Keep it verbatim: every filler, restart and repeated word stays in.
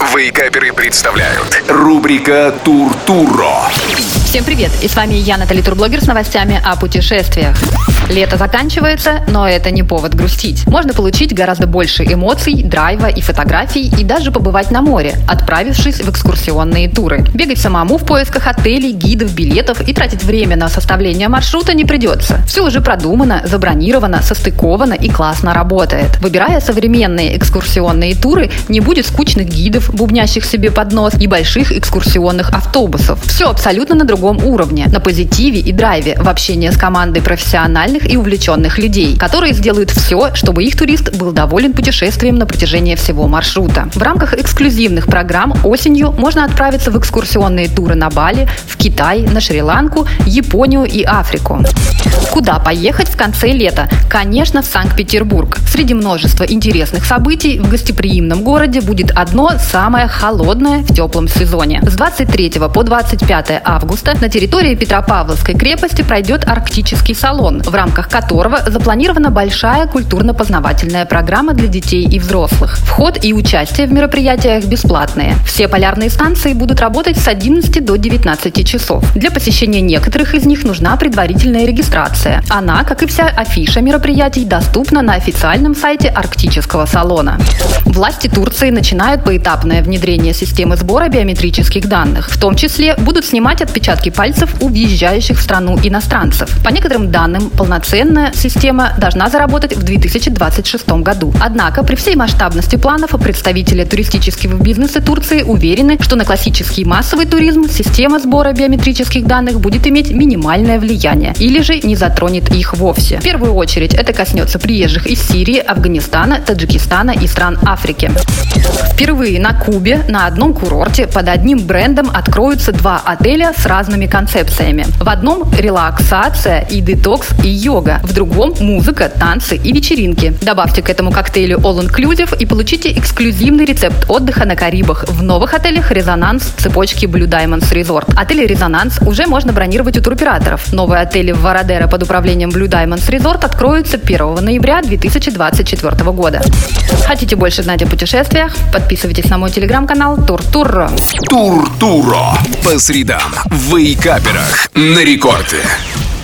Вейкаперы представляют рубрика «Тур-Туро». Всем привет! И с вами я, Натали Турблогер, с новостями о путешествиях. Лето заканчивается, но это не повод грустить. Можно получить гораздо больше эмоций, драйва и фотографий, и даже побывать на море, отправившись в экскурсионные туры. Бегать самому в поисках отелей, гидов, билетов и тратить время на составление маршрута не придется. Все уже продумано, забронировано, состыковано и классно работает. Выбирая современные экскурсионные туры, не будет скучных гидов, бубнящих себе под нос, и больших экскурсионных автобусов. Все абсолютно на другом уровне, на позитиве и драйве, в общении с командой профессиональных и увлеченных людей, которые сделают все, чтобы их турист был доволен путешествием на протяжении всего маршрута. В рамках эксклюзивных программ осенью можно отправиться в экскурсионные туры на Бали, в Китай, на Шри-Ланку, Японию и Африку. Куда поехать в конце лета? Конечно, в Санкт-Петербург. Среди множества интересных событий в гостеприимном городе будет одно самое холодное в теплом сезоне. С двадцать третьего по двадцать пятое августа на территории Петропавловской крепости пройдет арктический салон, в рамках которого запланирована большая культурно-познавательная программа для детей и взрослых. Вход и участие в мероприятиях бесплатные. Все полярные станции будут работать с одиннадцати до девятнадцати часов. Для посещения некоторых из них нужна предварительная регистрация. Она, как и вся афиша мероприятий, доступна на официальном сайте арктического салона. Власти Турции начинают поэтапное внедрение системы сбора биометрических данных. В том числе будут снимать отпечатки пальцев у въезжающих в страну иностранцев. По некоторым данным, полноценная система должна заработать в две тысячи двадцать шестом году. Однако, при всей масштабности планов, представители туристического бизнеса Турции уверены, что на классический массовый туризм система сбора биометрических данных будет иметь минимальное влияние или же не затронет их вовсе. В первую очередь это коснется приезжих из Сирии, Афганистана, Таджикистана и стран Африки. Впервые на Кубе на одном курорте под одним брендом откроются два отеля с разными концепциями. В одном релаксация и детокс и йога, в другом музыка, танцы и вечеринки. Добавьте к этому коктейлю All Inclusive и получите эксклюзивный рецепт отдыха на Карибах. В новых отелях «Резонанс» цепочки Blue Diamonds Resort. Отель «Резонанс» уже можно бронировать у туроператоров. Новые отели в Вородеро под управлением Blue Diamonds Resort откроются первого ноября две тысячи двадцать четвёртого года. Хотите больше знать о путешествиях? Подписывайтесь на мой телеграм-канал Тур-Туро. Тур-Туро. По средам в Вейкаперах на рекорде.